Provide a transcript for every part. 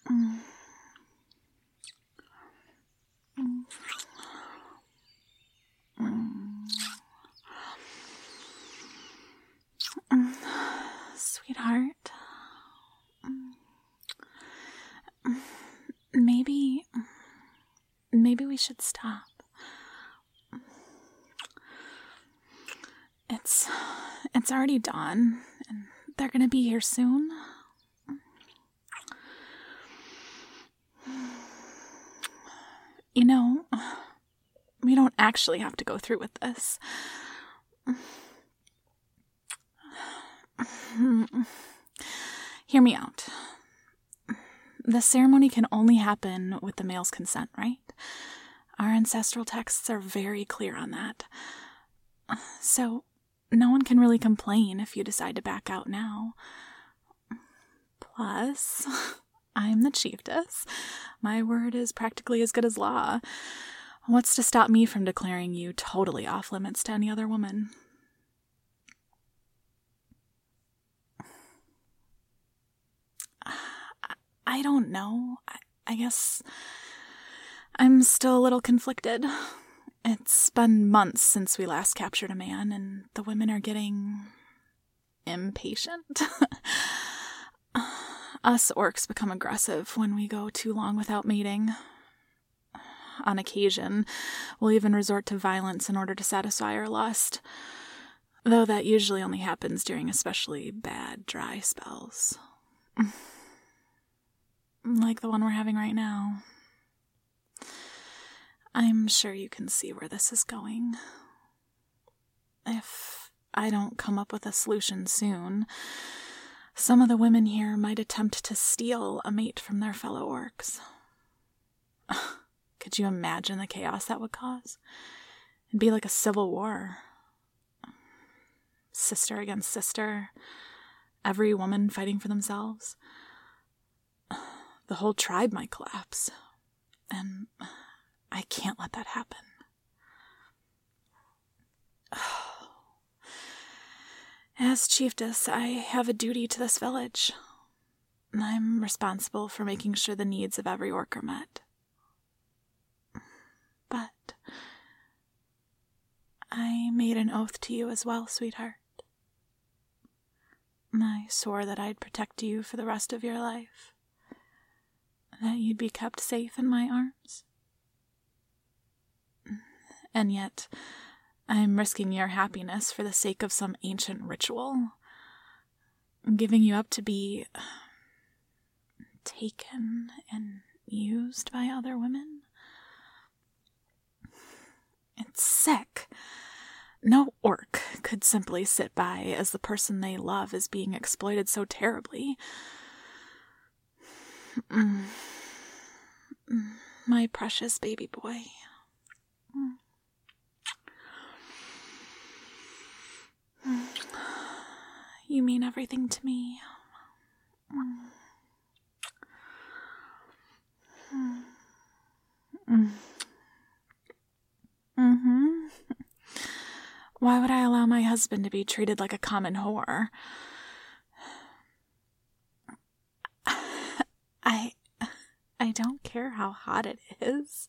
Mm. Sweetheart, maybe we should stop. It's already dawn, and they're gonna be here soon. You know, we don't actually have to go through with this. Hear me out. The ceremony can only happen with the male's consent, right? Our ancestral texts are very clear on that. So, no one can really complain if you decide to back out now. Plus, I'm the chiefess. My word is practically as good as law. What's to stop me from declaring you totally off limits to any other woman? I don't know. I guess I'm still a little conflicted. It's been months since we last captured a man, and the women are getting impatient. Us orcs become aggressive when we go too long without mating. On occasion, we'll even resort to violence in order to satisfy our lust, though that usually only happens during especially bad dry spells. Like the one we're having right now. I'm sure you can see where this is going. If I don't come up with a solution soon, some of the women here might attempt to steal a mate from their fellow orcs. Could you imagine the chaos that would cause? It'd be like a civil war. Sister against sister. Every woman fighting for themselves. The whole tribe might collapse. And I can't let that happen. As chiefess, I have a duty to this village. I'm responsible for making sure the needs of every orc are met. But I made an oath to you as well, sweetheart. I swore that I'd protect you for the rest of your life. That you'd be kept safe in my arms. And yet, I'm risking your happiness for the sake of some ancient ritual. Giving you up to be taken and used by other women. It's sick. No orc could simply sit by as the person they love is being exploited so terribly. My precious baby boy. You mean everything to me. Why would I allow my husband to be treated like a common whore? I don't care how hot it is.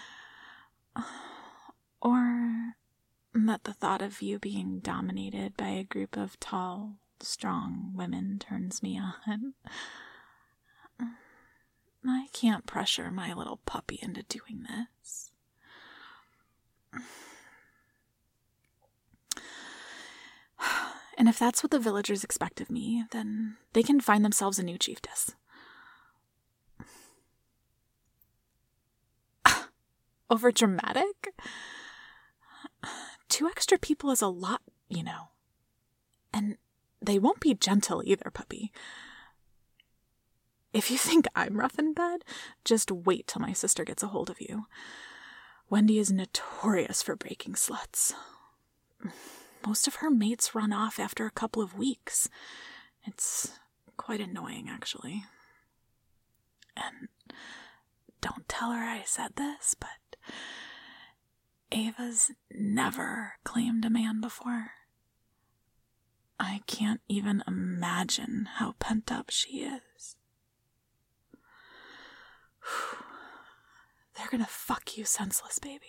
Or that the thought of you being dominated by a group of tall, strong women turns me on. I can't pressure my little puppy into doing this. And if that's what the villagers expect of me, then they can find themselves a new chiefess. Over dramatic? 2 extra people is a lot, you know. And they won't be gentle either, puppy. If you think I'm rough in bed, just wait till my sister gets a hold of you. Wendy is notorious for breaking sluts. Most of her mates run off after a couple of weeks. It's quite annoying, actually. And don't tell her I said this, but Ava's never claimed a man before. I can't even imagine how pent up she is. They're gonna fuck you senseless, baby.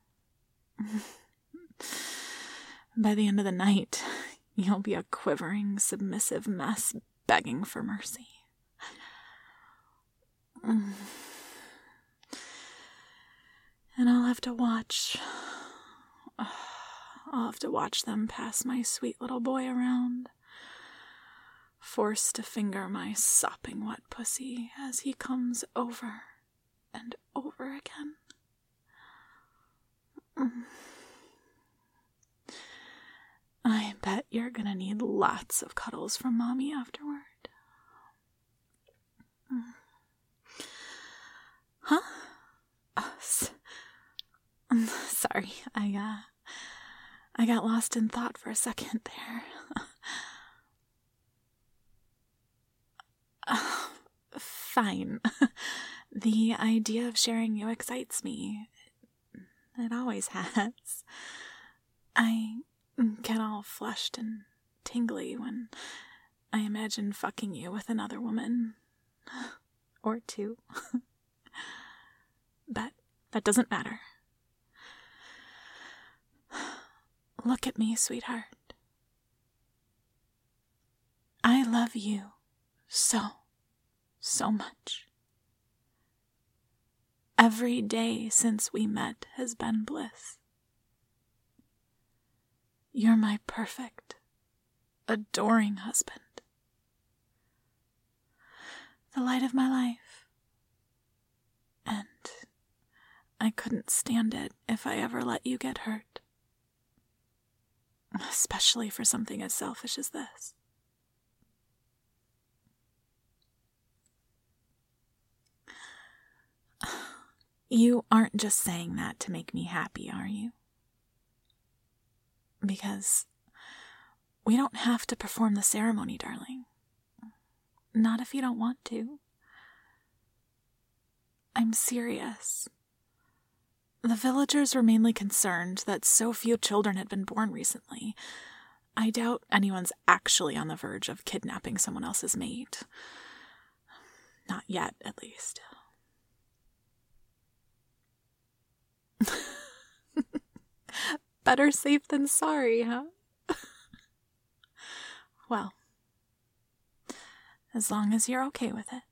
By the end of the night, you'll be a quivering, submissive mess begging for mercy. And I'll have to watch them pass my sweet little boy around, forced to finger my sopping wet pussy as he comes over and over again. I bet you're gonna need lots of cuddles from Mommy afterward. Huh? Sorry, I got lost in thought for a second there. Fine. The idea of sharing you excites me. It always has. I get all flushed and tingly when I imagine fucking you with another woman. Or two. But that doesn't matter. Look at me, sweetheart. I love you so much. Every day since we met has been bliss. You're my perfect, adoring husband. The light of my life. And I couldn't stand it if I ever let you get hurt. Especially for something as selfish as this. You aren't just saying that to make me happy, are you? Because we don't have to perform the ceremony, darling. Not if you don't want to. I'm serious. The villagers were mainly concerned that so few children had been born recently. I doubt anyone's actually on the verge of kidnapping someone else's mate. Not yet, at least. Better safe than sorry, huh? Well, as long as you're okay with it.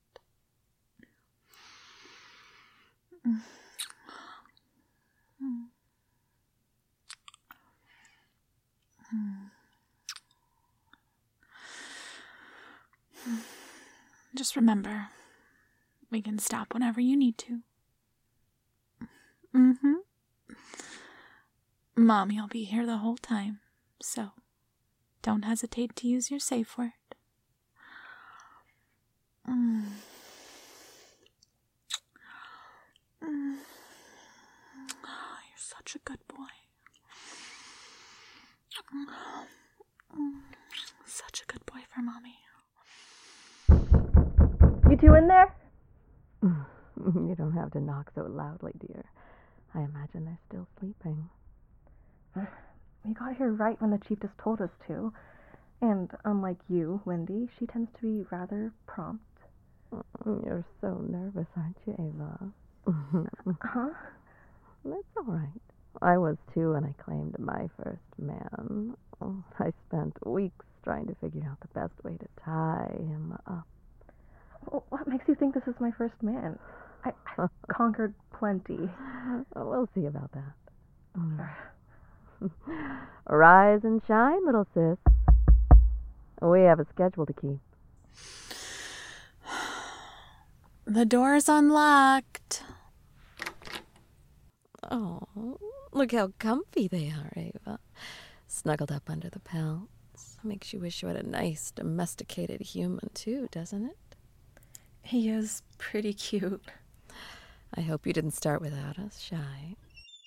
Just remember, we can stop whenever you need to. Mommy'll be here the whole time, so don't hesitate to use your safe word. You're such a good boy. Such a good boy for Mommy. You two in there? You don't have to knock so loudly, dear. I imagine they're still sleeping. We got here right when the chiefess told us to. And unlike you, Wendy, she tends to be rather prompt. You're so nervous, aren't you, Ava? Huh? That's all right. I was too when I claimed my first man. I spent weeks trying to figure out the best way to tie him up. Well, what makes you think this is my first man? I conquered plenty. We'll see about that. Rise and shine, little sis. We have a schedule to keep. The door's unlocked. Oh, look how comfy they are, Ava. Snuggled up under the pelts. Makes you wish you had a nice, domesticated human, too, doesn't it? He is pretty cute. I hope you didn't start without us, Shy.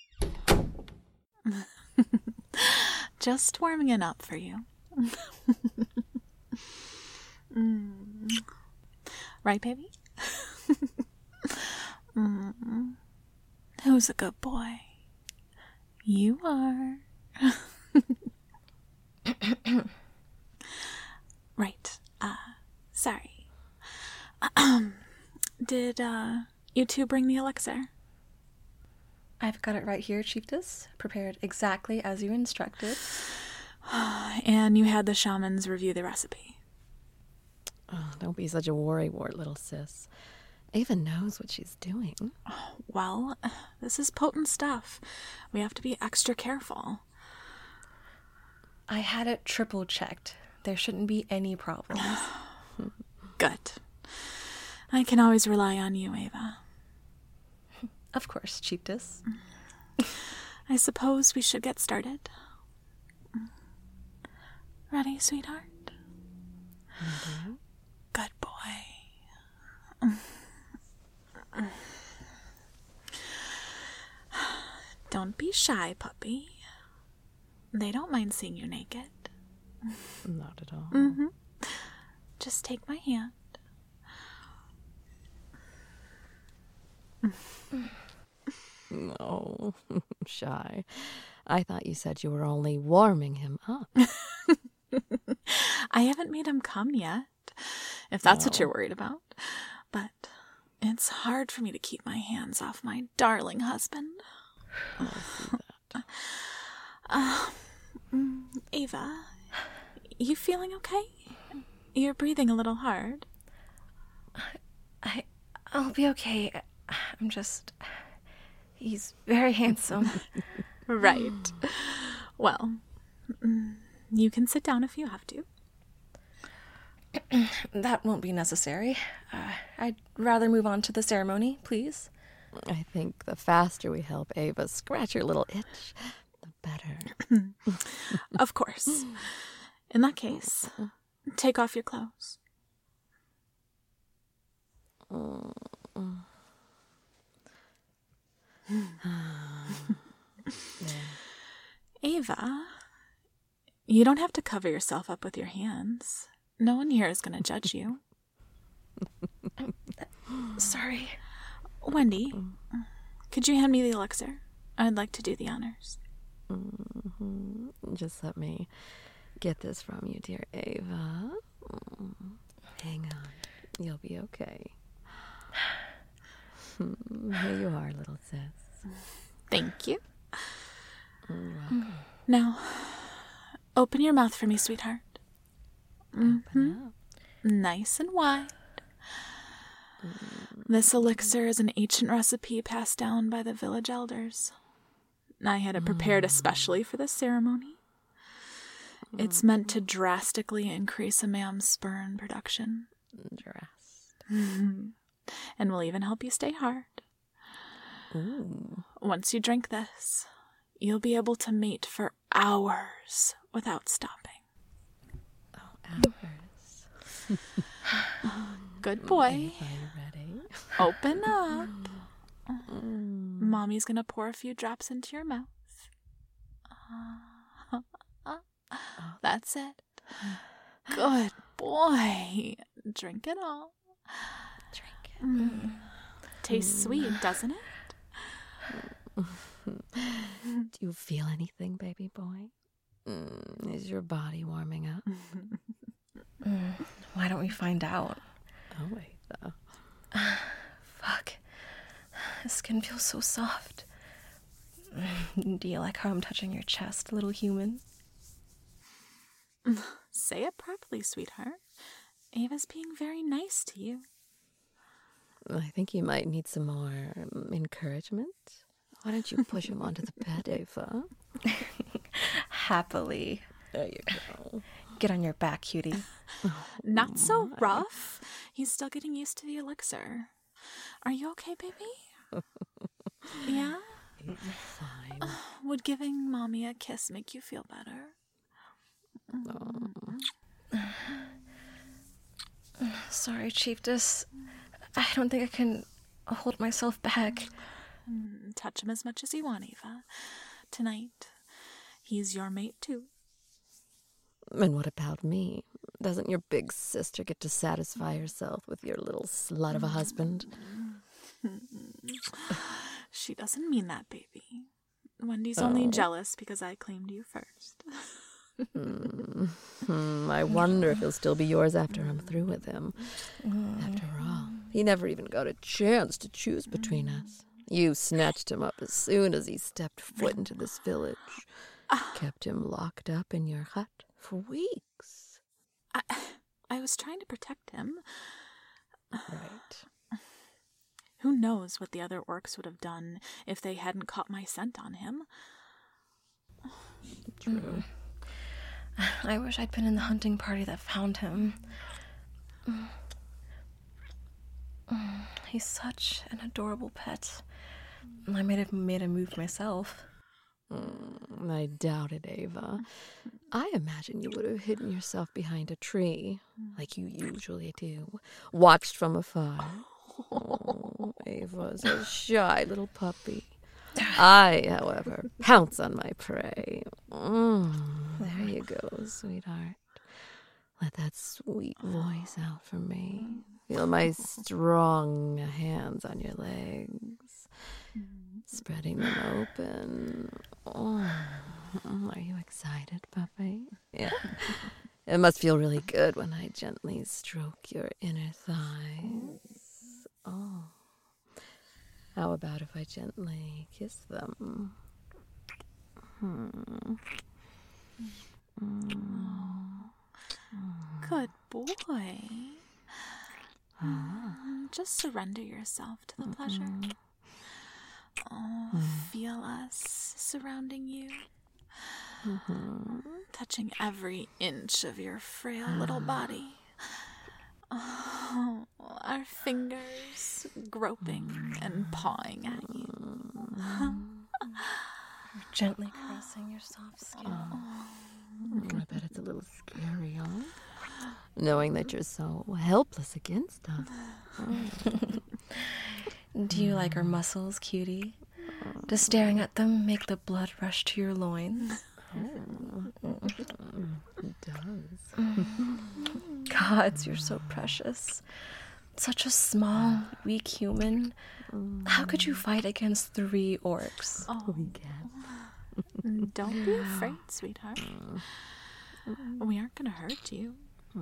Just warming it up for you. Right, baby? Who's a good boy? You are. Right. Sorry. Did you two bring the elixir. I've got it right here, Chiefess. Prepared exactly as you instructed. And you had the shamans review the recipe. Oh, don't be such a worrywart, little sis. Ava knows what she's doing. Well, this is potent stuff. We have to be extra careful. I had it triple checked. There shouldn't be any problems. Good. I can always rely on you, Ava. Of course, Chiefess. I suppose we should get started. Ready, sweetheart? Mm-hmm. Good boy. Don't be shy, puppy. They don't mind seeing you naked. Not at all. Mm-hmm. Just take my hand. No, shy. I thought you said you were only warming him up. I haven't made him come yet, if that's what No. you're worried about. But it's hard for me to keep my hands off my darling husband. I see that. Ava, you feeling okay? You're breathing a little hard. I'll be okay. I'm just... He's very handsome. Right. Well, you can sit down if you have to. That won't be necessary. I'd rather move on to the ceremony, please. I think the faster we help Ava scratch her little itch, the better. Of course. In that case, take off your clothes. Ava, you don't have to cover yourself up with your hands. No one here is going to judge you. Sorry. Wendy, could you hand me the elixir? I'd like to do the honors. Just let me get this from you, dear Ava. Hang on. You'll be okay. Here you are, little sis. Thank you. You're welcome. Now, open your mouth for me, sweetheart. Open up. Nice and wide. This elixir is an ancient recipe passed down by the village elders. I had it prepared especially for this ceremony. It's meant to drastically increase a man's sperm production. And will even help you stay hard. Ooh. Once you drink this, you'll be able to mate for hours without stopping. Hours. Good boy. Are you ready? Open up. Mommy's gonna pour a few drops into your mouth. That's it. Good boy. Drink it all. Drink it. Tastes sweet, doesn't it? Do you feel anything, baby boy? Is your body warming up? Why don't we find out? Oh, wait, though. Fuck. The skin feels so soft. Do you like how I'm touching your chest, little human? Say it properly, sweetheart. Ava's being very nice to you. I think you might need some more encouragement. Why don't you push him onto the bed, Ava? Happily. There you go. Get on your back, cutie. Not so rough. He's still getting used to the elixir. Are you okay, baby? Yeah? Fine. Would giving Mommy a kiss make you feel better? Sorry, Chiefess. I don't think I can hold myself back. Touch him as much as you want, Ava. Tonight, he's your mate, too. And what about me? Doesn't your big sister get to satisfy herself with your little slut of a husband? She doesn't mean that, baby. Wendy's only jealous because I claimed you first. I wonder if he'll still be yours after I'm through with him. After all, He never even got a chance to choose between us. You snatched him up as soon as he stepped foot into this village. Kept him locked up in your hut for weeks. I was trying to protect him. Right. Who knows what the other orcs would have done if they hadn't caught my scent on him. True. I wish I'd been in the hunting party that found him. He's such an adorable pet. I might have made a move myself. I doubt it, Ava. I imagine you would have hidden yourself behind a tree, like you usually do, watched from afar. Oh, Ava's a shy little puppy. I, however, pounce on my prey. There you go, sweetheart. Let that sweet voice out for me. Feel my strong hands on your legs, spreading them open. Oh, are you excited, puppy? Yeah. It must feel really good when I gently stroke your inner thighs. Oh. How about if I gently kiss them? Good boy. Just surrender yourself to the pleasure. Feel us surrounding you. Touching every inch of your frail little body. Our fingers groping and pawing at you. Gently caressing your soft skin. I bet it's a little scary, huh? Knowing that you're so helpless against us. Do you like our muscles, cutie? Does staring at them make the blood rush to your loins? It does. Gods, you're so precious. Such a small, weak human. How could you fight against 3 orcs? We can. Don't be afraid, sweetheart. We aren't going to hurt you.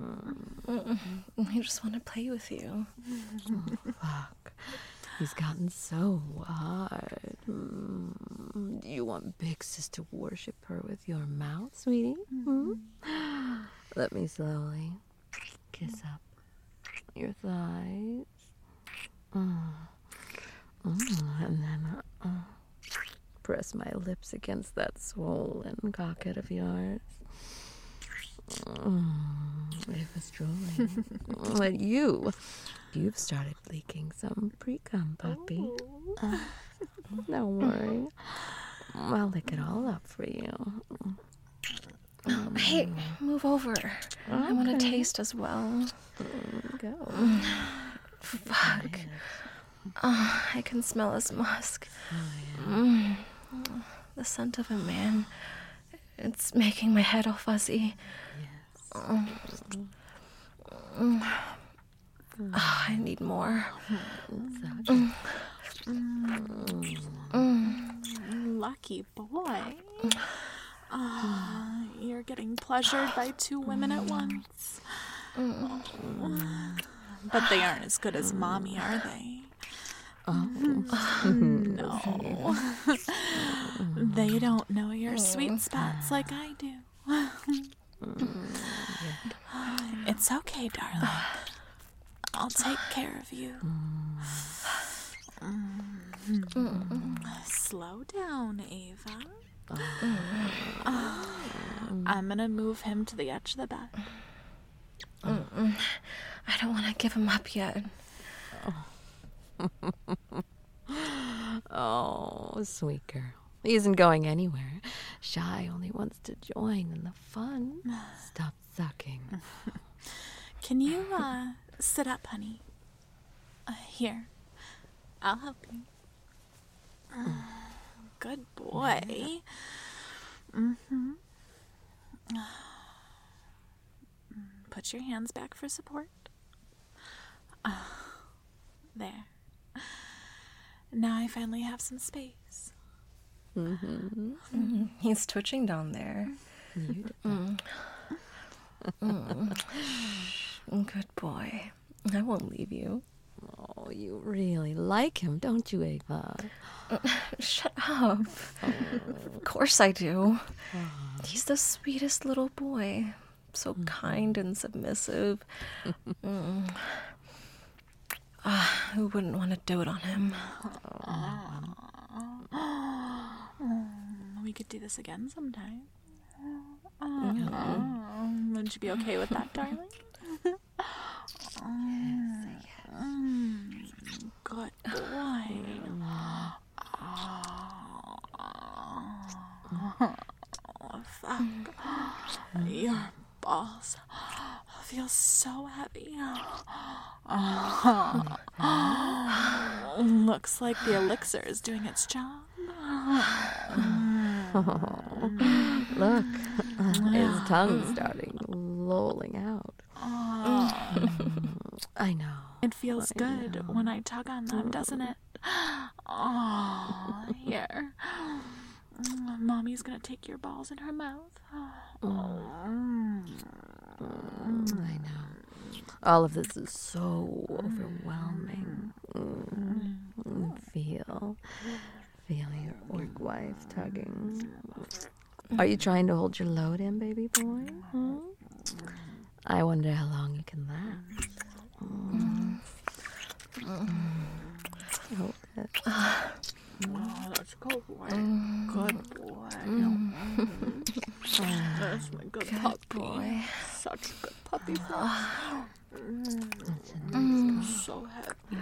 I just want to play with you. Fuck. He's gotten so hard. Do you want Big Sis to worship her with your mouth, sweetie? Let me slowly kiss up your thighs. And then press my lips against that swollen cocket of yours. It was drooling. But you've started leaking some pre-cum, puppy. Don't worry. I'll lick it all up for you. Hey, move over. I want to taste as well. Go. Fuck. I can smell his musk. The scent of a man. It's making my head all fuzzy. I need more. Lucky boy. You're getting pleasured by 2 women at once. But they aren't as good as Mommy, are they? No. They don't know your sweet spots like I do. It's okay, darling. I'll take care of you. Slow down, Ava. I'm gonna move him to the edge of the bed. I don't want to give him up yet. Oh, sweet girl. He isn't going anywhere. Shy only wants to join in the fun. Stop sucking. Can you, sit up, honey? Here. I'll help you. Good boy. Put your hands back for support. There. Now I finally have some space. He's twitching down there. Good boy. I won't leave you. Oh, you really like him, don't you, Ava? Shut up. Of course I do. He's the sweetest little boy. So kind and submissive. Who wouldn't want to dote on him? We could do this again sometime. Would you be okay with that, darling? Good boy. Fuck. Your balls feel so heavy. Looks like the elixir is doing its job. Look, his tongue's starting lolling out. I know. It feels good when I tug on them, doesn't it? Here. Mommy's gonna take your balls in her mouth. I know. All of this is so overwhelming. Feel your orc wife tugging. Are you trying to hold your load in, baby boy? I wonder how long you can last. Hold it. Oh, that's a good boy. Good boy. That's my good puppy. Boy. Such a good puppy for us. So happy.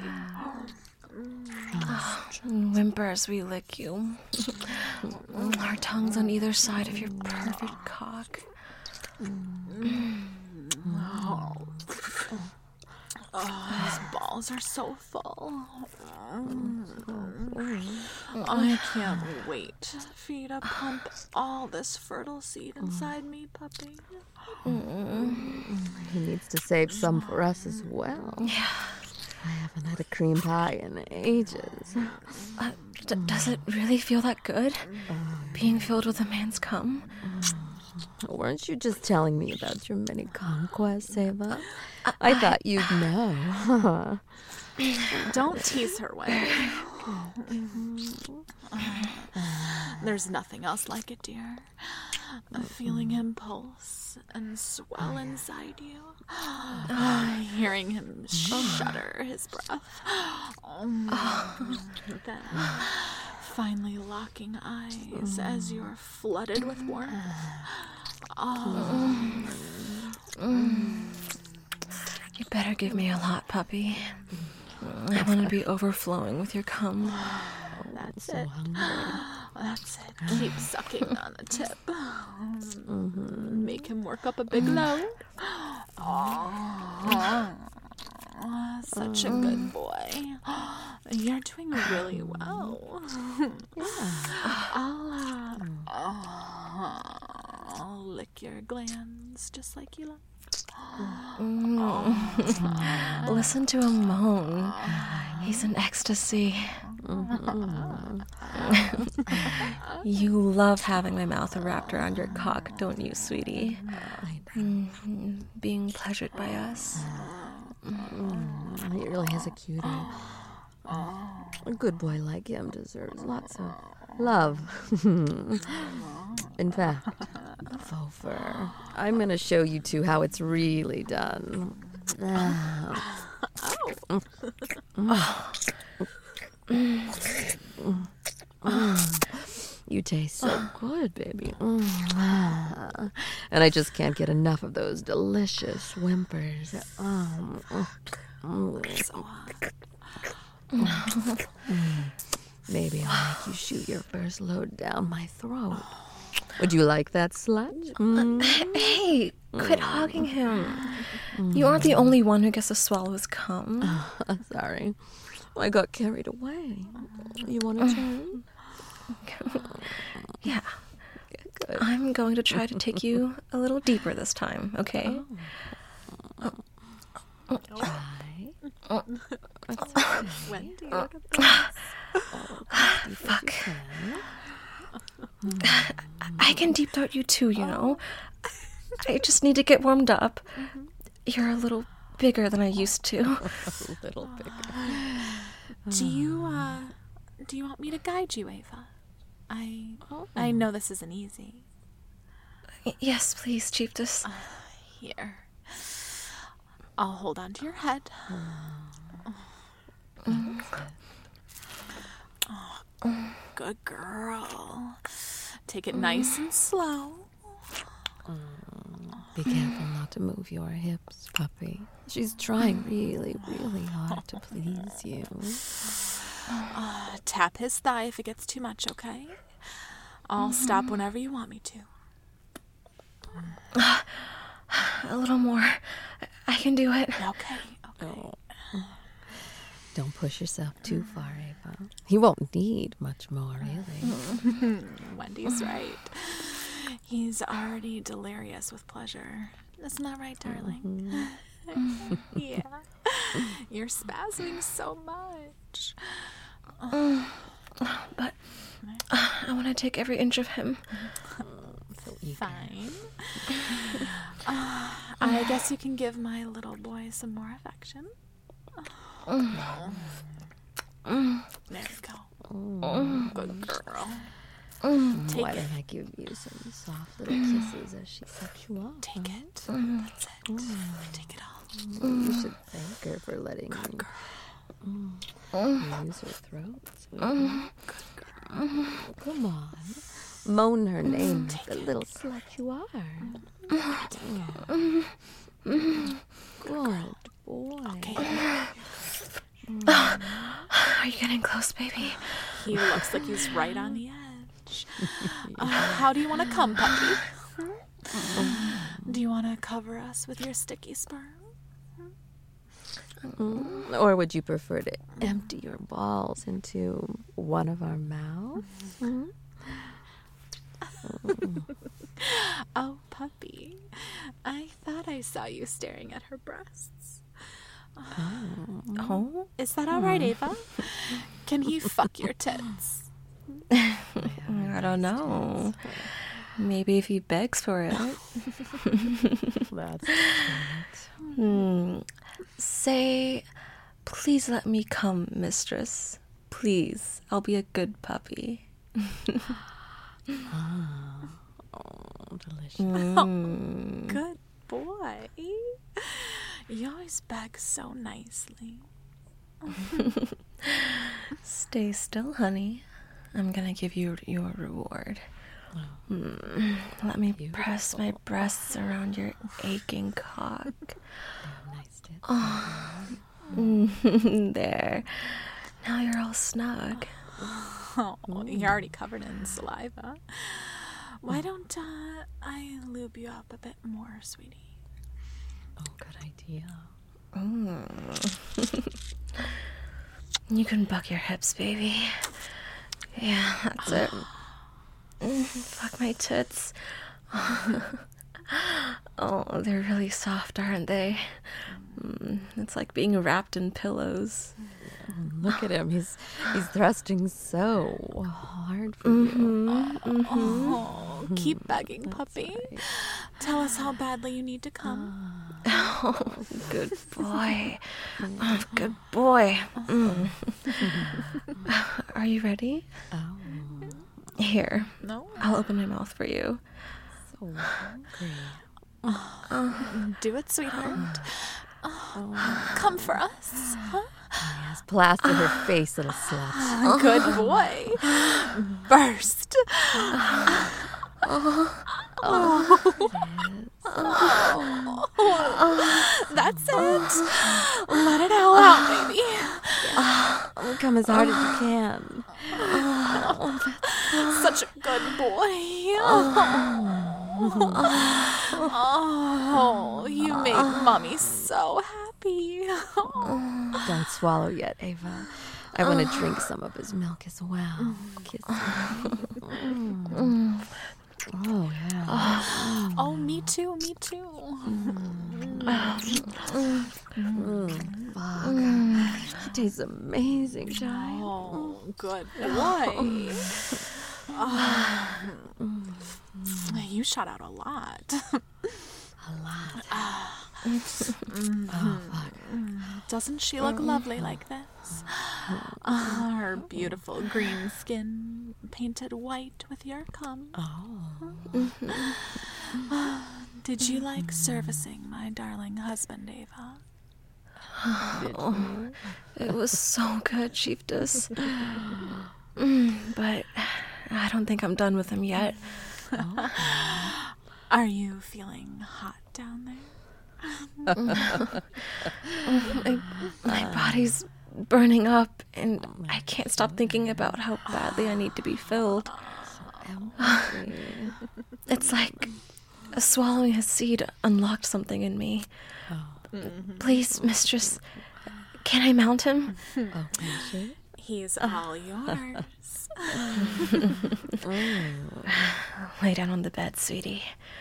Whimper as we lick you. Our tongues on either side of your perfect cock. His balls are so full. I can't wait for you to pump all this fertile seed inside me, puppy. He needs to save some for us as well. Yeah. I haven't had a cream pie in ages. Does it really feel that good? Being filled with a man's cum? Weren't you just telling me about your many conquests, Ava? I thought you'd know. Don't tease her, Wendy. There's nothing else like it, dear. Feeling him pulse and swell inside you. Hearing him shudder his breath. Then finally locking eyes as you're flooded with warmth. You better give me a lot, puppy. I want to be overflowing with your cum. That's it. That's it. Keep sucking on the tip. Make him work up a big load. Such a good boy. You're doing really well. I'll lick your glands just like you like. Listen to him moan. He's in ecstasy. You love having my mouth wrapped around your cock, don't you, sweetie? Being pleasured by us. He really has a cutie. A good boy like him deserves lots of love. In fact, faux fur. I'm going to show you two how it's really done. You taste so good, baby. And I just can't get enough of those delicious whimpers. So hot. Maybe I'll make you shoot your first load down my throat. Would you like that, slut? Hey, quit hogging him. You aren't the only one who gets to swallow his cum. Sorry. I got carried away. You want to turn? Yeah. Good. I'm going to try to take you a little deeper this time, okay? Wendy, Fuck. I can deep throat you too, you know. I just need to get warmed up. You're a little bigger than I used to. A little bigger. Do you want me to guide you, Ava? I know this isn't easy. Yes, please, Chiefess. Here. I'll hold on to your head. Oh, good girl. Take it nice and slow. Be careful not to move your hips, puppy. She's trying really, really hard to please you. Tap his thigh if it gets too much, okay? I'll stop whenever you want me to. A little more. I can do it. Okay. Don't push yourself too far, Ava. He won't need much more, really. Wendy's right. He's already delirious with pleasure. Isn't that right, darling? Yeah. You're spasming so much. But I want to take every inch of him. Fine. I guess you can give my little boy some more affection. There you go. Good girl. Take Why it. don't I give you some soft little kisses as she sucks you off? Take it. That's it. Take it all. You should thank her for letting you use her throat. Sweetie. Come on. Moan her name like the little slut you are. Good boy. Okay. Are you getting close, baby? He looks like he's right on the edge. How do you want to come, puppy? Do you want to cover us with your sticky sperm? Or would you prefer to empty your balls into one of our mouths? Oh, puppy. I thought I saw you staring at her breasts. Oh? Is that all right, Ava? Can he fuck your tits? I don't know. Maybe if he begs for it. That's Say, please let me come, mistress. Please, I'll be a good puppy. delicious. Good boy. You always beg so nicely. Stay still, honey. I'm gonna give you your reward. Let me press my breasts around your aching cock. Nice tits. There. Now you're all snug. Oh, you're already covered in saliva. Why don't I lube you up a bit more, sweetie? Oh, good idea. You can buck your hips, baby. Yeah, that's it. Fuck my tits. Oh, they're really soft, aren't they? It's like being wrapped in pillows. Look at him. He's thrusting so hard for you. Oh, keep begging, puppy. Tell us how badly you need to come. Oh, good boy. Oh, good boy. Are you ready? Oh, Here, No? I'll open my mouth for you. so hungry. Do it, sweetheart. Come for us. Huh? Yes, plaster her face, little slut. Good boy. Burst. That's it. Let it all out, baby. Come as hard as you can. Such a good boy. Oh, you make mommy so happy. Don't swallow yet, Ava. I want to drink some of his milk as well. Kiss him. Oh, yeah. Oh, me too, me too. Fuck. She tastes amazing, child. Oh, good boy. You shot out a lot. A lot. Oh, fuck. Doesn't she look lovely like this? Her beautiful green skin painted white with your cum. Did you like servicing my darling husband, Ava? It was so good, Chiefess. But I don't think I'm done with him yet. Are you feeling hot down there? My body's burning up, and I can't stop thinking about how badly I need to be filled. It's like swallowing his seed unlocked something in me. Please, mistress, can I mount him? Oh, can she? He's all yours. Lay down on the bed, sweetie.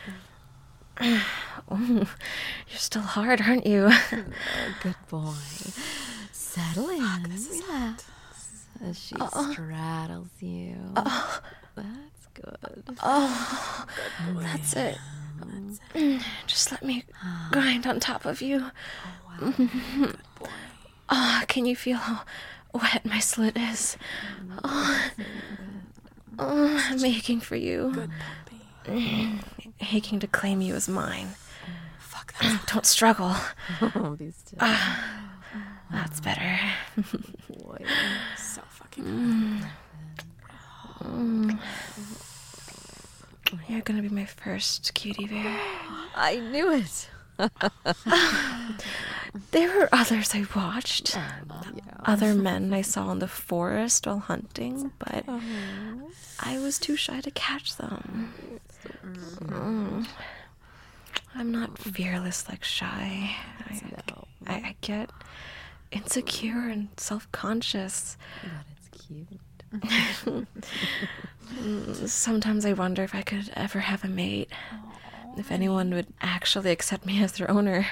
Oh, you're still hard, aren't you? Good boy. Settle in. Relax. As she straddles you. That's good. Oh, that's it. Just let me grind on top of you. Good boy. Oh, can you feel how wet my slit is? Oh, I'm aching for you. Good puppy. Aching to claim you as mine. Fuck that. Don't struggle. Oh, be still. That's better. Boy. So fucking good. You're gonna be my first cutie bear. I knew it. There were others I watched. Other men I saw in the forest while hunting, but I was too shy to catch them. I'm not fearless like Shy. I get insecure and self-conscious. But it's cute. Sometimes I wonder if I could ever have a mate. If anyone would actually accept me as their owner.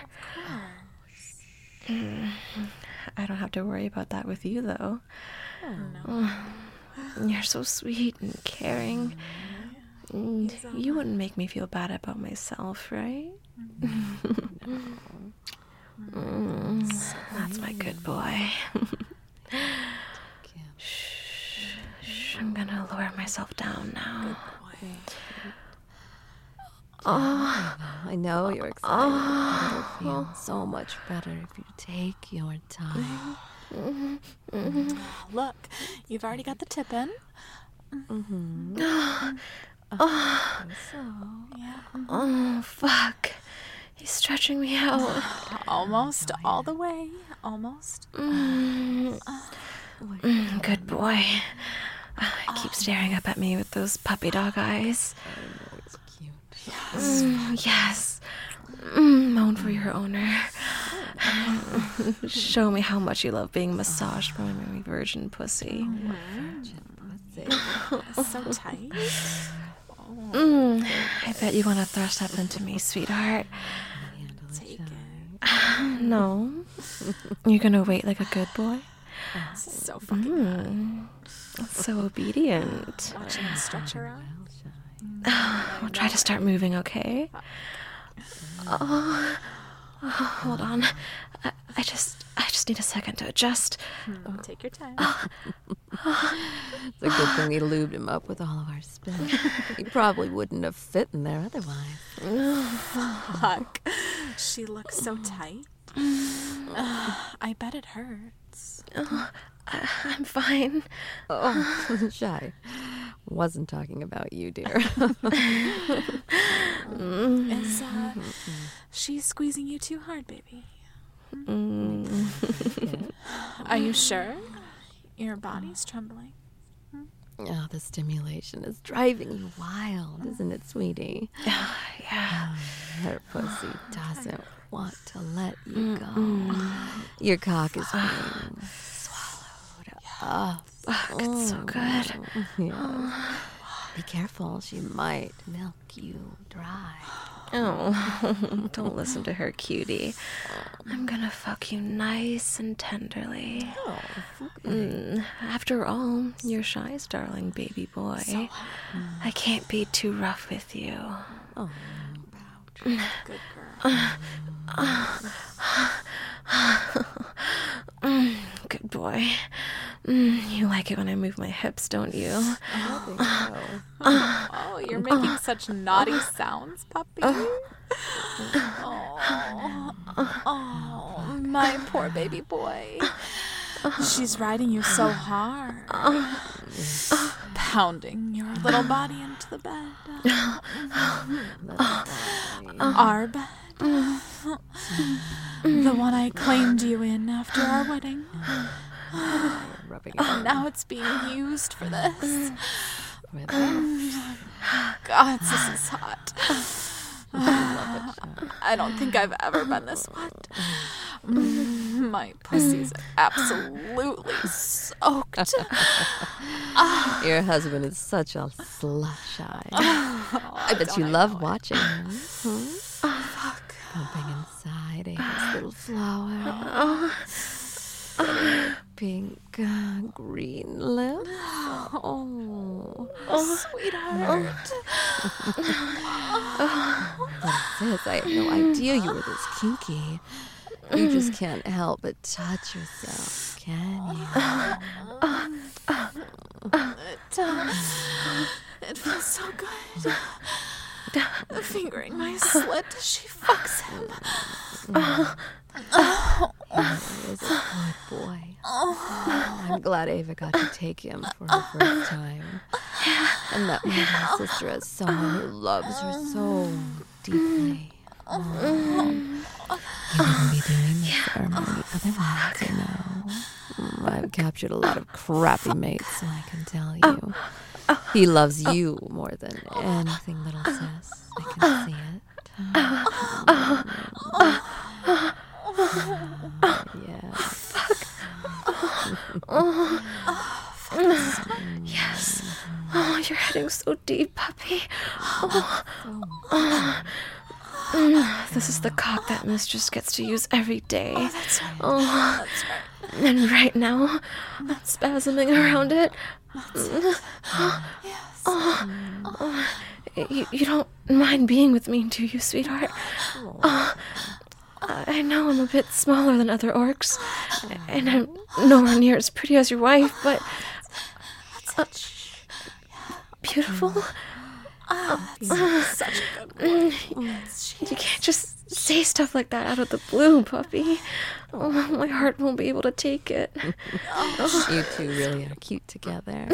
I don't have to worry about that with you, though. You're so sweet and caring. You wouldn't make me feel bad about myself, right? That's my good boy. Shh, I'm gonna lower myself down now. I know you're excited, but it'll feel so much better if you take your time. Look, you've already got the tip in. Oh, fuck. He's stretching me out. Almost all the way. Almost. Good boy. Keep staring up at me with those puppy dog eyes. It's cute. Yes. Moan for your owner. Show me how much you love being massaged by my virgin pussy. So tight. I bet you want to thrust up into me, sweetheart. Take it. No. You're gonna wait like a good boy? So fucking So obedient. watching him stretch her out. I'll try to start moving, okay? Hold on. I just need a second to adjust. Take your time. It's a good thing we lubed him up with all of our spit. He probably wouldn't have fit in there otherwise. Fuck. She looks so tight. I bet it hurts. I'm fine. Oh, Shy. Wasn't talking about you, dear. Is she squeezing you too hard, baby? Are you sure? Your body's trembling. Oh, the stimulation is driving you wild, isn't it, sweetie? Yeah. Her pussy doesn't want to let you go. Your cock is being swallowed up. Fuck, it's so good. Yeah. Be careful, she might milk you dry. Oh, don't listen to her, cutie. I'm gonna fuck you nice and tenderly. After all, you're Shy's darling baby boy. I can't be too rough with you. Oh, Good girl. Good boy. You like it when I move my hips, don't you? I think so. Oh, you're making such naughty sounds, puppy. Oh, my poor baby boy. She's riding you so hard. Pounding your little body into the bed. Our bed. The one I claimed you in after our wedding. Rubbing And now it's being used for this. with God, this is hot. I don't think I've ever been this wet. My pussy's absolutely soaked. Your husband is such a slush eye. I bet you love watching him. Fuck. Pumping inside Ava's little flower. Pink, green lips. Oh, Sweetheart. What is this? I had no idea you were this kinky. You just can't help but touch yourself, can you? It feels so good. Fingering my slit as she fucks him. He is a good boy. I'm glad Ava got to take him for her first time. And that made my sister as someone who loves her so deeply. You wouldn't be doing this ceremony otherwise, you know. I've captured a lot of crappy mates, so I can tell you. He loves you more than anything, little sis. I can see it. Yeah. Yes. Oh, you're heading so deep, puppy. This is the cock that Mistress gets to use every day. That's right. That's right. And right now, I'm spasming around it. Yes. You don't mind being with me, do you, sweetheart? I know I'm a bit smaller than other orcs, and I'm nowhere near as pretty as your wife, but beautiful. That's such a good one. You can't just say stuff like that out of the blue, puppy. Oh, my heart won't be able to take it. You two really are cute together.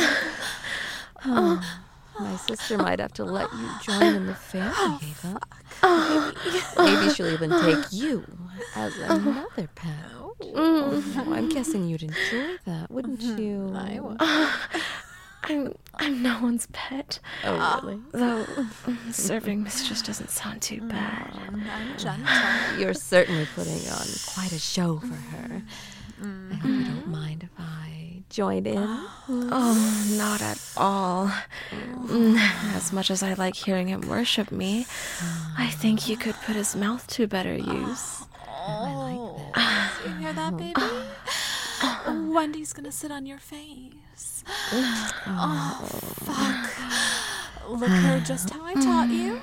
My sister might have to let you join in the family, Ava. Maybe she'll even take you as another pet. I'm guessing you'd enjoy that, wouldn't you? I would. I'm no one's pet. Oh, really? Though serving mistress doesn't sound too bad. I'm gentle. You're certainly putting on quite a show for her. I hope you don't mind if I join in. Oh, not at all. As much as I like hearing him worship me, I think you could put his mouth to better use. I like that. You hear that, baby? Wendy's gonna sit on your face. Oh, fuck. Lick her just how I taught you.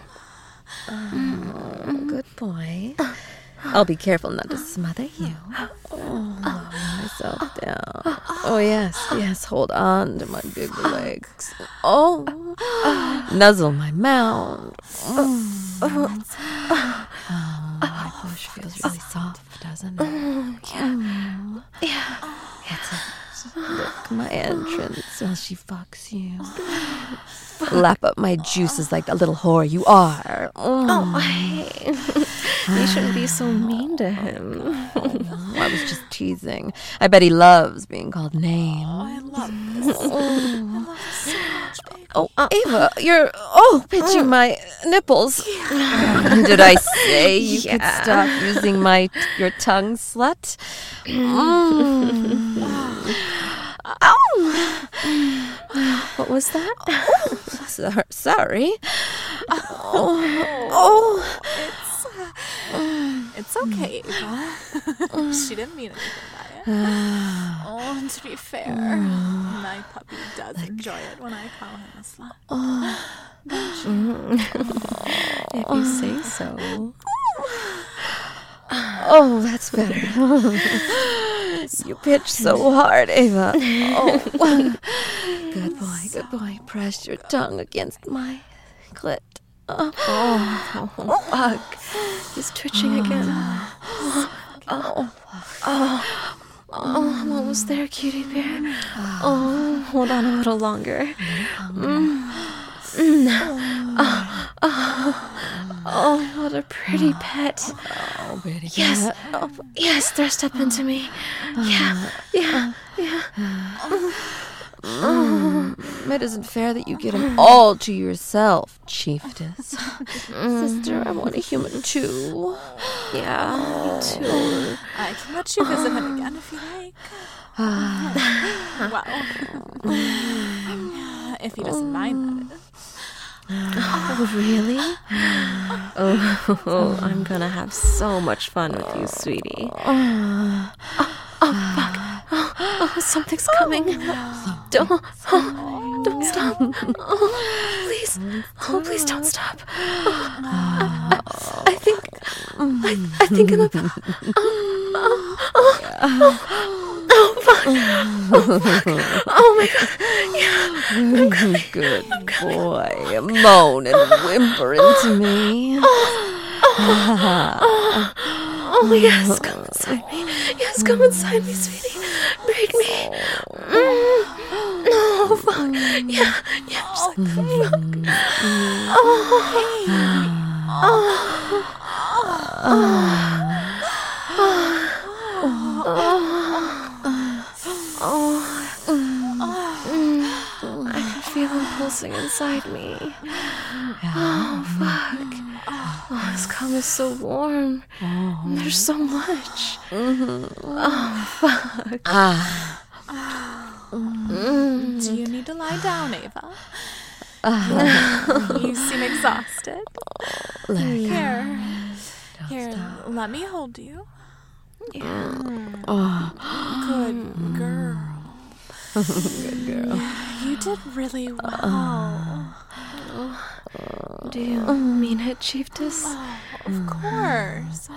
Good boy. I'll be careful not to smother you. Lowering myself down. Oh, yes, hold on to my big legs. Oh, nuzzle my mouth. My push feels really soft, doesn't it? Yeah. Get to lick my entrance while she fucks you. Lap up my juices like the little whore you are. You shouldn't be so mean to him. I was just teasing. I bet he loves being called names. I love this. I love this so much, baby. Oh, Ava, you're pinching my nipples. Did I say you could stop using your tongue, slut? What was that? Sorry. It's okay, Ava. She didn't mean anything by it. And to be fair, my puppy does enjoy it when I call him a slut. If you say so. Oh, that's better. You pitch so hard, Ava. Oh, good boy. Press your tongue against my clit. Oh, Fuck. He's twitching again. Oh, I'm almost there, cutie bear. Oh, hold on a little longer. Oh, what a pretty pet. Oh, pretty Yes. cat. Oh, yes, thrust up into me. Yeah. It isn't fair that you get him all to yourself, Chiefess. Sister, I want a human too. Yeah, me too. I can let you visit him again if you like. Well, if he doesn't mind, that is. Oh, really? Oh, I'm gonna have so much fun with you, sweetie. Oh, fuck. Oh, something's coming. Don't stop. Oh, please don't stop. I think I'm about. Oh, fuck. Oh, my God. Yeah. Good boy. Moan and whimper into me. Oh, yes, come inside me. Yes, come inside me, sweetie. Break me. Oh, fuck. Yeah, just like the fuck. I can feel him pulsing inside me. Oh, fuck. Oh, his cum is so warm. There's so much. Oh, fuck. Do you need to lie down, Ava? You seem exhausted. Here, let me hold you. Yeah. Good girl. Good girl. You did really well. Do you mean it, Chiefess? Of course.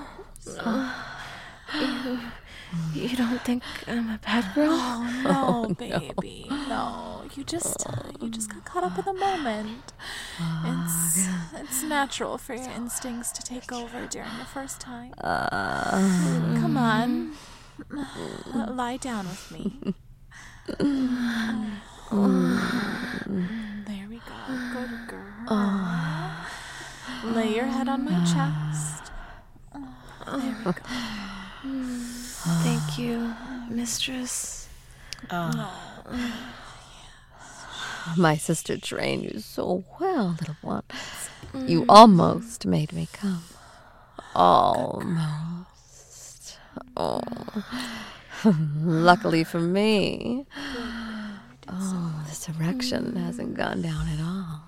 You don't think I'm a bad girl? Oh, no, baby. No. You just got caught up in the moment. It's natural for your instincts to take over during the first time. Come on. Lie down with me. There we go. Good girl. Lay your head on my chest. There we go. Thank you, mistress. My sister trained you so well, little one. You almost made me come. Almost. Oh. Luckily for me. Oh, this erection hasn't gone down at all.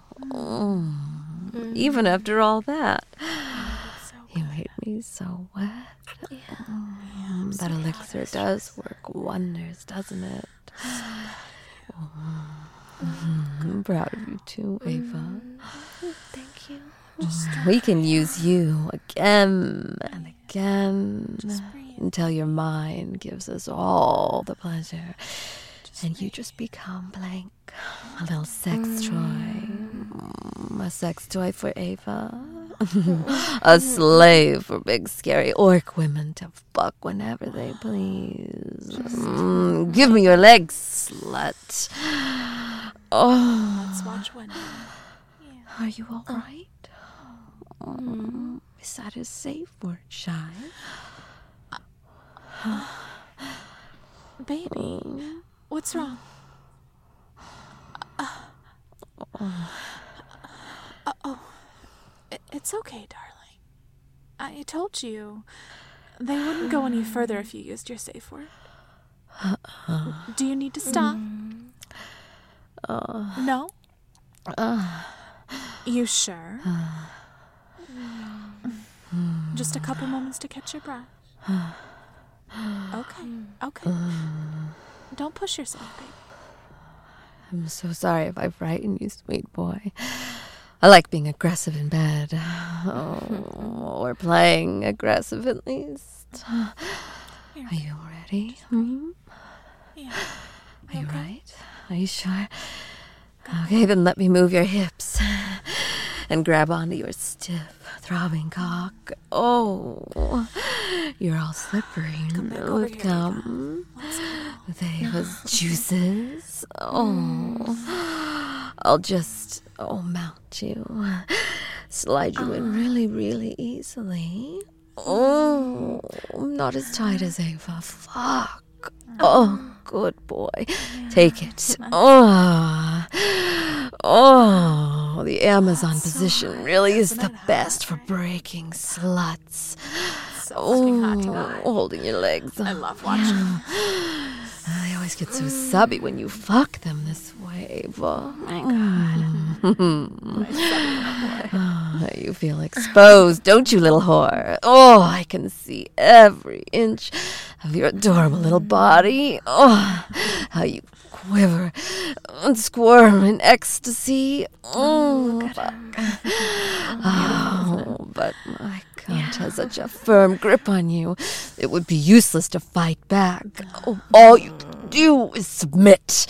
Even after all that. You made me so wet. That elixir does work wonders, doesn't it? I'm proud of you too, Ava. Thank you. We can use you again and again until your mind gives us all the pleasure. And you just become blank. A little sex toy. A sex toy for Ava. A slave for big scary orc women to fuck whenever they please. Give me your legs, slut. Oh. Let's watch Wendy. Are you all right? Is that a safe word, Shy? Baby, what's wrong? It's okay, darling. I told you they wouldn't go any further if you used your safe word. Do you need to stop? No? You sure? Just a couple moments to catch your breath. Okay. Don't push yourself, baby. I'm so sorry if I frightened you, sweet boy. I like being aggressive in bed. Oh, or playing aggressive at least. Are you ready? Yeah. Are you right? Are you sure? Okay, then let me move your hips and grab onto your stiff, throbbing cock. Oh, you're all slippery with cum. With Ava's juices. Oh, I'll just, mount you. Slide you in really, really easily. Oh, not as tight as Ava. Fuck. Oh, good boy. Take it. Oh, the Amazon position really is the best for breaking sluts. So fucking hot tonight. Holding your legs. I love watching. They always get so subby when you fuck them this way, Ava. My God. You feel exposed, don't you, little whore? Oh, I can see every inch of your adorable little body. Oh, how you quiver and squirm in ecstasy. Oh, fuck. Oh, but my cunt has such a firm grip on you, it would be useless to fight back. Oh, all you do is submit.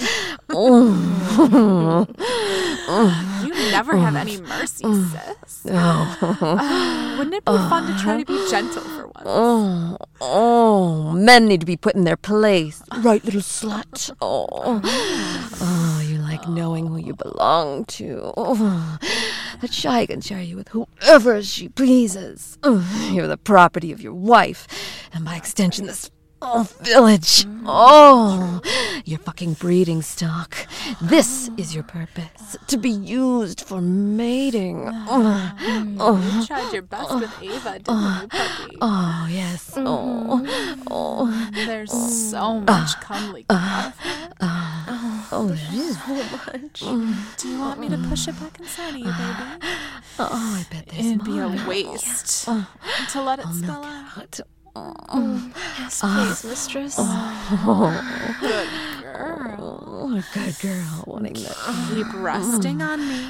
Oh. You never have any mercy, sis. Wouldn't it be fun to try to be gentle for once? Oh, men need to be put in their place. Right, little slut. Oh, you like knowing who you belong to. That Shy can share you with whoever she pleases. You're the property of your wife, and by extension, this village. Oh, your fucking breeding stock. This is your purpose, to be used for mating. You tried your best with Ava, didn't you, puppy? Oh, yes. There's so much cum leaking out of her. There is so much. Do you want me to push it back inside of you, baby? I bet there's It'd be a more. waste to let it spill out. Yes, please, mistress. Good girl. Oh, good girl, wanting that. Keep resting on me,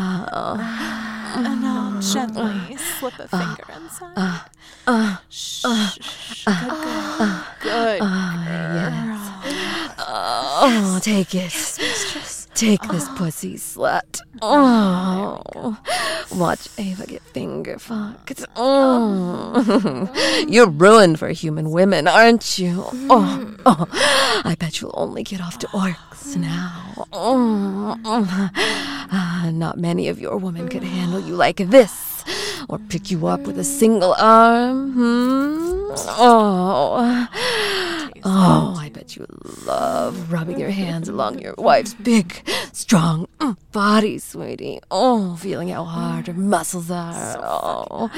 and I'll gently slip a finger inside. Shh, good girl. Good girl. Oh, take it. Yes, mistress. Take this pussy, slut. Oh, watch Ava get finger fucked. Oh, you're ruined for human women, aren't you? Oh, I bet you'll only get off to orcs now. Not many of your women could handle you like this, or pick you up with a single arm. Oh, I bet you love rubbing your hands along your wife's big, strong body, sweetie. Oh, feeling how hard her muscles are. Oh,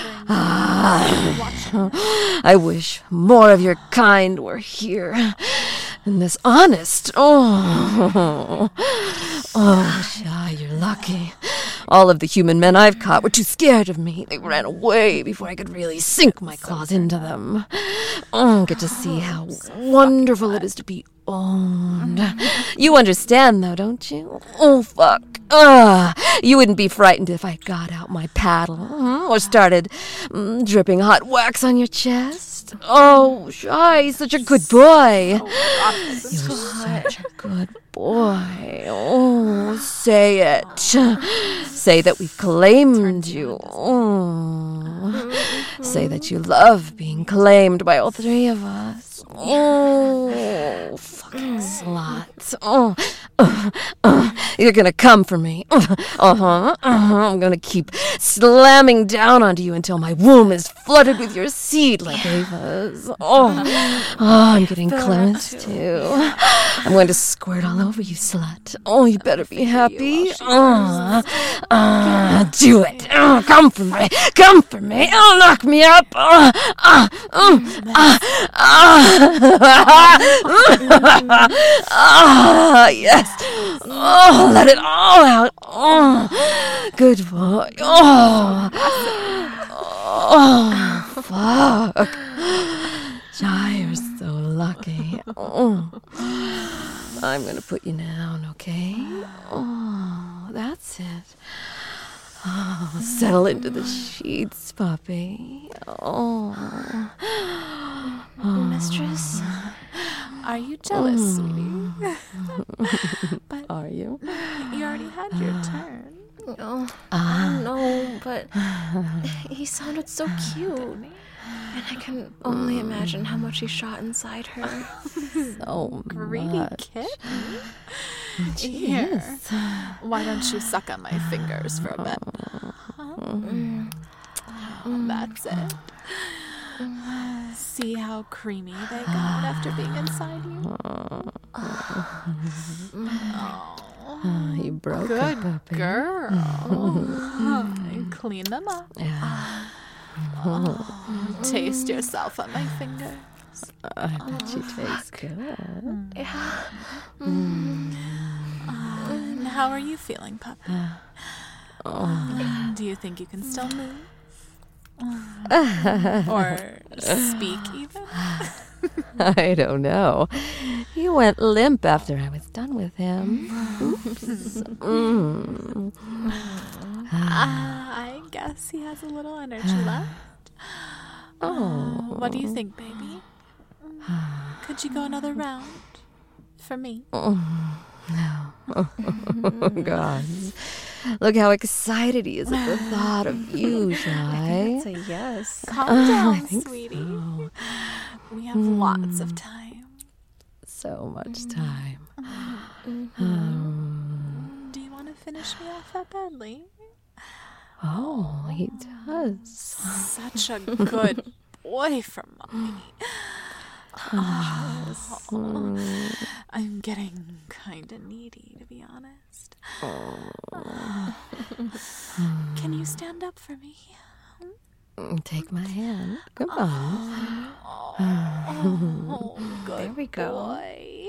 I wish more of your kind were here and this honest. Oh, Shy, you're lucky. All of the human men I've caught were too scared of me. They ran away before I could really sink my claws into them. Get to see how wonderful it is to be owned. You understand, though, don't you? Oh, fuck. You wouldn't be frightened if I got out my paddle or started dripping hot wax on your chest. Oh, Shy, such a good boy. You're such a good boy. Oh, say it. Say that we've claimed you. Say that you love being claimed by all three of us. Oh, fucking slut. You're gonna come for me. I'm gonna keep slamming down onto you until my womb is flooded with your seed like Ava's. I'm getting close too. I'm going to squirt all over you, slut. Oh, you better be happy. Do it. Come for me. Come for me. Knock me up. Yes. Let it all out. Good boy. Fuck. Shy, you're so lucky. I'm gonna put you down, okay? That's it. Oh, settle into the sheets, puppy. Oh. Mistress? Are you jealous, sweetie? But Are you? you already had your turn. Oh, no, but he sounded so cute. And I can only imagine how much he shot inside her. So Greedy much. kitten. Here, why don't you suck on my fingers for a bit? That's it. See how creamy they got after being inside you? You broke Good it, puppy. girl. Clean them up. Taste yourself on my fingers. I bet she tastes good. And how are you feeling, puppy? Do you think you can still move? Or speak even? I don't know. He went limp after I was done with him. Oops. I guess he has a little energy left. What do you think, baby? Could you go another round? For me? God. Look how excited he is at the thought of you, Shy. That's a yes. Calm down, think sweetie. so. We have lots of time. So much time. Do you want to finish me off that badly? Oh, he does. Such a good boy for mommy. I'm getting kind of needy, to be honest. Can you stand up for me? Take my hand. Come on. Oh, good There we go. boy.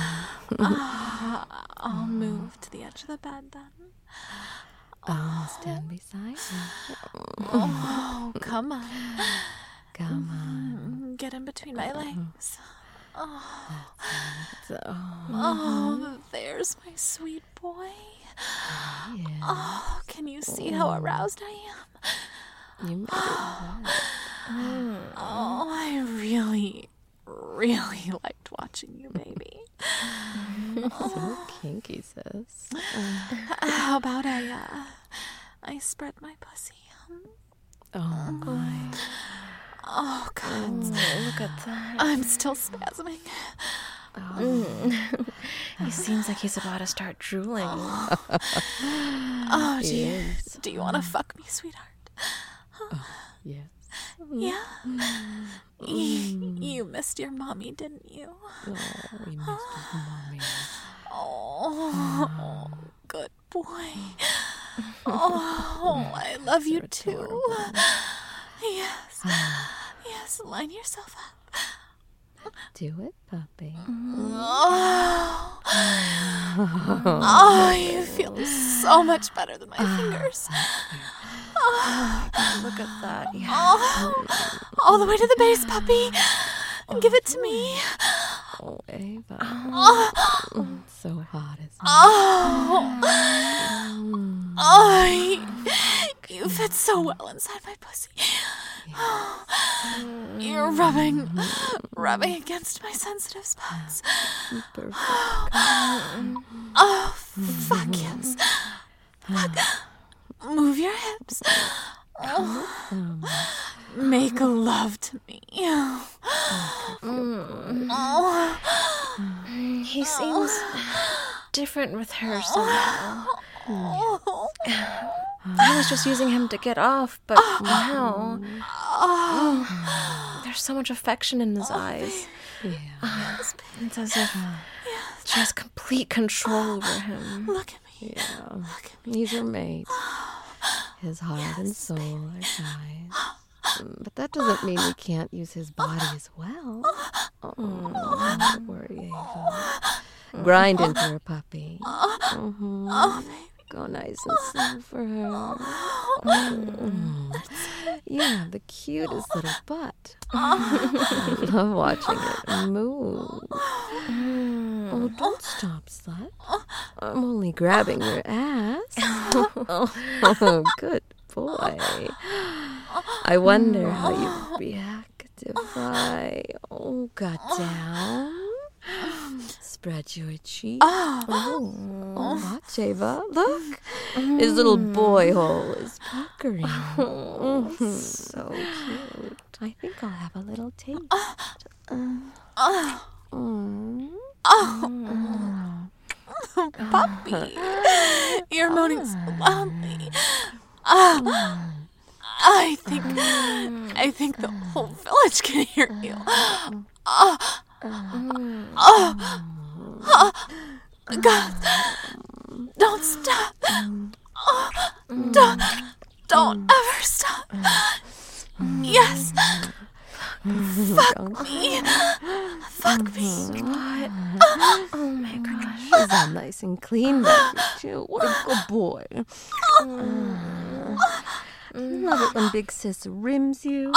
I'll move to the edge of the bed then. I'll stand beside you. Oh, come on. Come on. Get in between my legs. So, Oh, there's my sweet boy. yeah, Oh, can you see how aroused I am? you made it right. Oh, I really, really liked watching you, baby. So kinky, sis. How about I spread my pussy? Oh, my. Oh, God. Look at that. I'm still spasming. He seems like he's about to start drooling. Oh, dear. Do you want to fuck me, sweetheart? Yes. Yeah? You missed your mommy, didn't you? Oh, we missed his mommy. Oh, good boy. Oh, I love you too. Yes. Yes, line yourself up. Do it, puppy. Oh, you feel so much better than my fingers. Look at that. Yeah. Oh, all the way to the base, puppy. Give it to me. Oh, Ava. It's so hot, isn't it? Oh, you fit so well inside my pussy. You're rubbing against my sensitive spots. Perfect. Oh, fuck yes. Fuck. Move your hips. Make love to me. He seems different with her somehow. I was just using him to get off, but now there's so much affection in his eyes. Yeah. It's as if she has complete control over him. Look at me. Yeah. He's her mate. His heart and soul are Shy's. But that doesn't mean we can't use his body as well. Don't worry, Ava. Grind into her, puppy. Oh, baby. Go nice and slow for her. You have the cutest little butt. I love watching it move. Oh, don't stop, slut. I'm only grabbing your ass. Oh, good boy. I wonder how you'd react if I got down. Spread your cheek. Watch, Ava. Look. His little boy hole is puckering. So cute. I think I'll have a little taste. Puppy, you're moaning so loudly. I think the whole village can hear you. God, don't stop. Don't ever stop. Yes. Fuck me. What? Oh my gosh. She's all nice and clean back here, too. What a good boy. Love it when big sis rims you.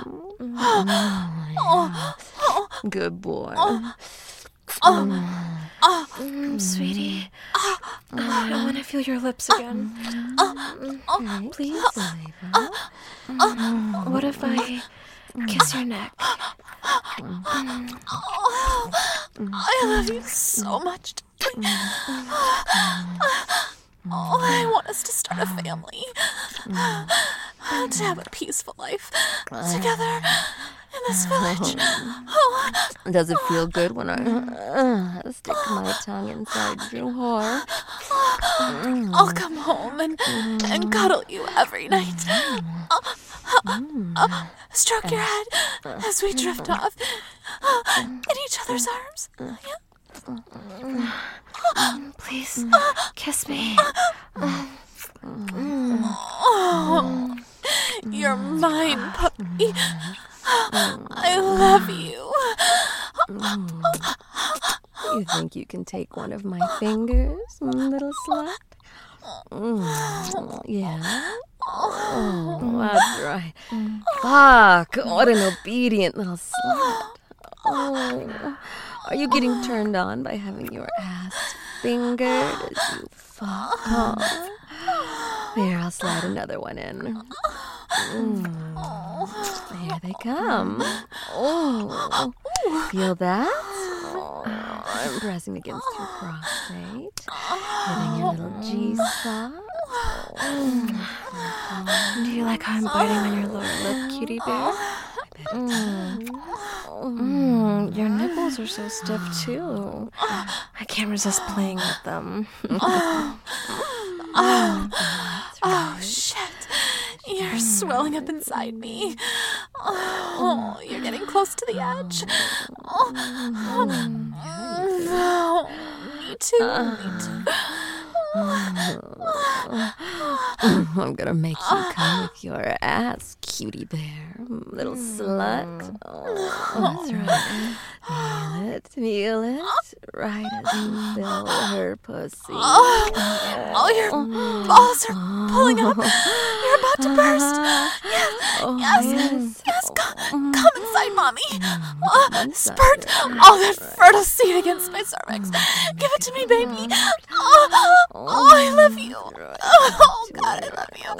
Good boy. Sweetie, I want to feel your lips again. Please, Ava. What if I kiss your neck? I love you so much. I want us to start a family. To have a peaceful life together in this village. Does it feel good when I stick my tongue inside your heart? I'll come home and cuddle you every night. Stroke your head as we drift off in each other's arms. Please, kiss me. You're mine, puppy. I love you. You think you can take one of my fingers, little slut? Yeah? That's right. Fuck, what an obedient little slut. Are you getting turned on by having your ass fingered as you fuck? Here, I'll slide another one in. Here they come. Feel that? I'm pressing against your prostate, hitting your little G-spot. Do you like how I'm biting on your lower lip, cutie bear? Your nipples are so stiff, too. I can't resist playing with them. Oh, shit. You're swelling up inside me. Oh, you're getting close to the edge. No, me too. I'm gonna make you come with your ass, cutie bear, little slut. That's right. Feel it, right as you fill her pussy. Your balls are pulling up. You're about to burst. Yes. Come inside, mommy. Spurt all that fertile seed against my cervix. Give it to me, baby. I love you. Oh, God, I love you.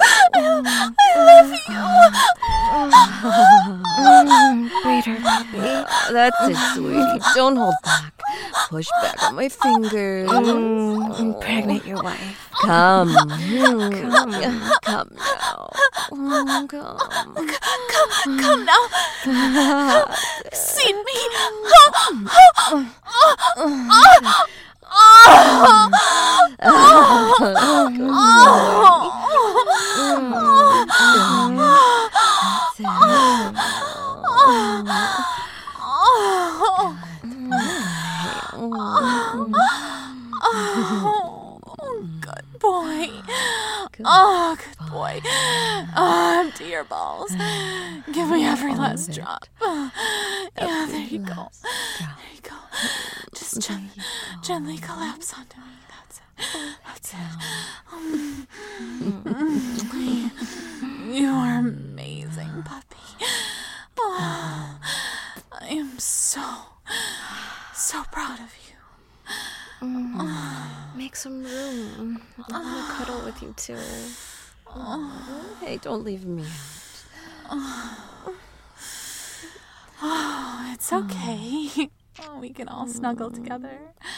I love you. Breed her, puppy. That's it, sweetie. Don't hold back. Push back on my fingers. Impregnate your wife. Come. Come now. Come. Come now. Seed me. Good boy. Oh, good boy. Empty your balls. Give me every last drop. Yeah, there you go. There you go. Just gently collapse onto me. That's it. You are amazing, puppy. Oh, I am so proud of you. Make some room. I want to cuddle with you too. Hey, don't leave me out. Oh, it's okay. Oh, we can all snuggle together.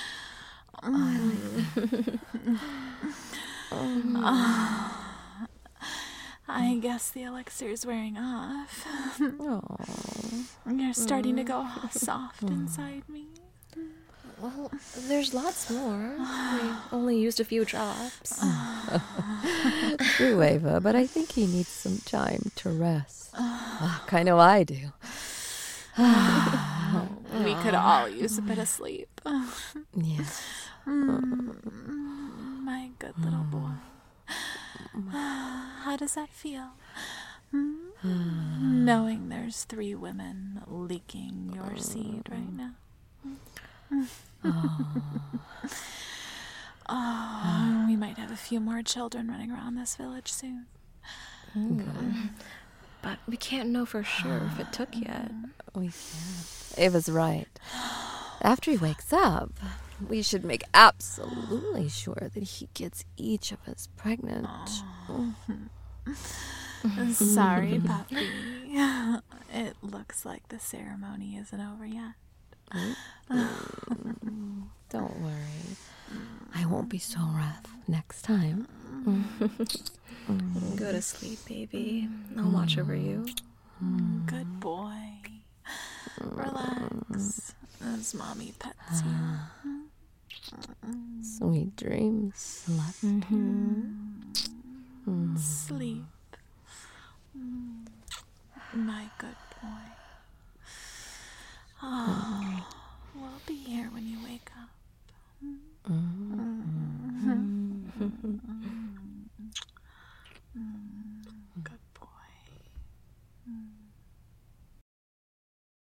I guess the elixir's wearing off. Oh. You're starting to go all soft inside me. Well, there's lots more. We only used a few drops. True, Ava, but I think he needs some time to rest. Kind of I do. We could all use a bit of sleep. Yes. My good little boy. How does that feel? Knowing there's 3 women leaking your seed right now. Oh, we might have a few more children running around this village soon. But we can't know for sure if it took yet. We can't. Ava's right. After he wakes up, we should make absolutely sure that he gets each of us pregnant. Sorry, puppy. It looks like the ceremony isn't over yet. Don't worry. I won't be so rough next time. Go to sleep, baby. I'll watch over you. Good boy. Relax as mommy pets you. Sweet dreams, slut. Sleep. My good boy. Oh, we'll be here when you wake